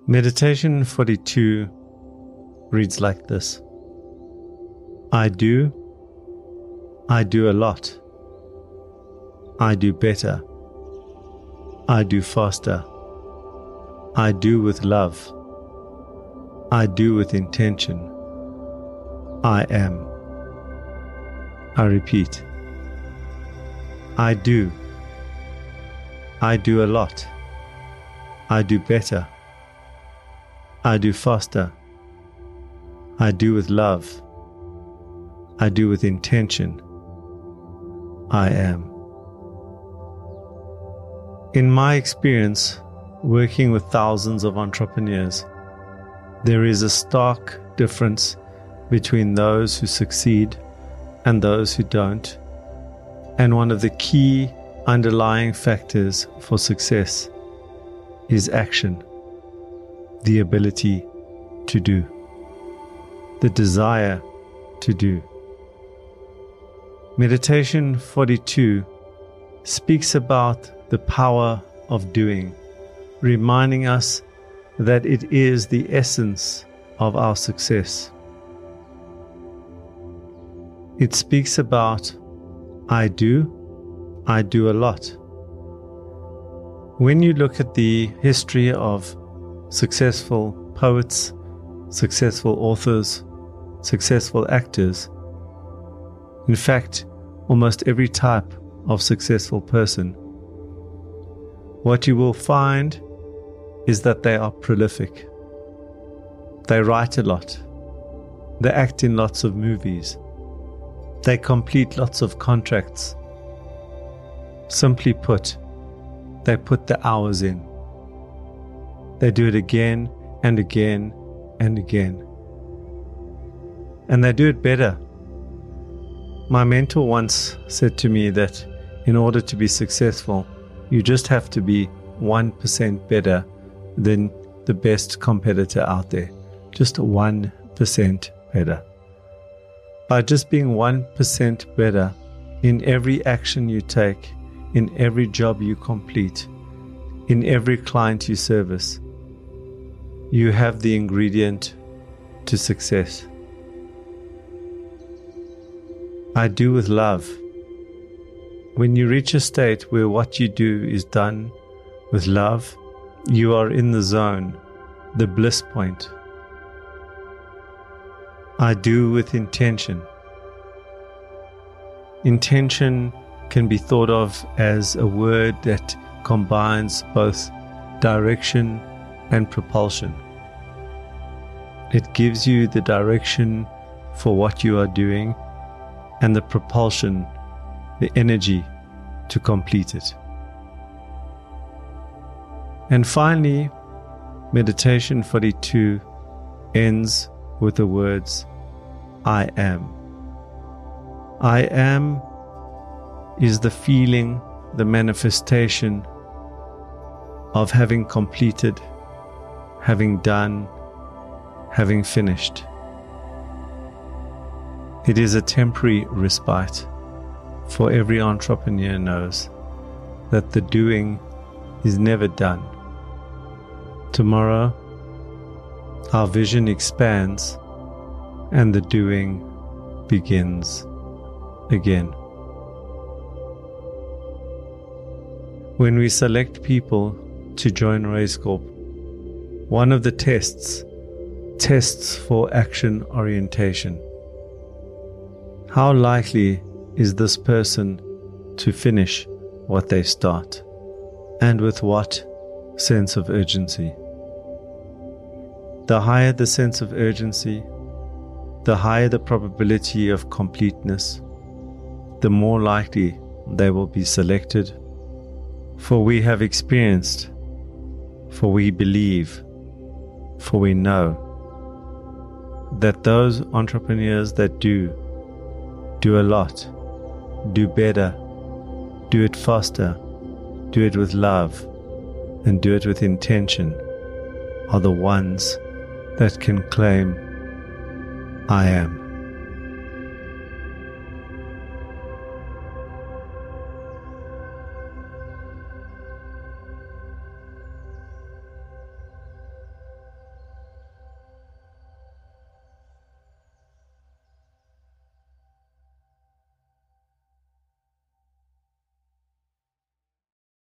Meditation 42 reads like this. I do a lot. I do better. I do faster. I do with love. I do with intention. I am. I repeat. I do a lot. I do better. I do faster. I do with love. I do with intention. I am. In my experience, working with thousands of entrepreneurs, there is a stark difference between those who succeed and those who don't. And one of the key underlying factors for success is action, the ability to do, the desire to do. Meditation 42 speaks about the power of doing, reminding us that it is the essence of our success. It speaks about I do a lot. When you look at the history of successful poets, successful authors, successful actors, in fact, almost every type of successful person, what you will find is that they are prolific. They write a lot. They act in lots of movies. They complete lots of contracts. Simply put, they put the hours in. They do it again and again and again. And they do it better. My mentor once said to me that in order to be successful, you just have to be 1% better than the best competitor out there. Just 1% better. By just being 1% better in every action you take, in every job you complete, in every client you service, you have the ingredient to success. I do with love. When you reach a state where what you do is done with love, you are in the zone, the bliss point. I do with intention. Intention can be thought of as a word that combines both direction and propulsion. It gives you the direction for what you are doing and the propulsion, the energy to complete it. And finally, Meditation 42 ends with the words, I am. I am is the feeling, the manifestation of having completed, having done, having finished. It is a temporary respite, for every entrepreneur knows that the doing is never done. Tomorrow, our vision expands and the doing begins again. When we select people to join Raise Corp, one of the tests for action orientation. How likely is this person to finish what they start, and with what sense of urgency? The higher the sense of urgency, the higher the probability of completeness, the more likely they will be selected. For we have experienced, for we believe, for we know that those entrepreneurs that do a lot, do better, do it faster, do it with love, and do it with intention, are the ones that can claim, I am.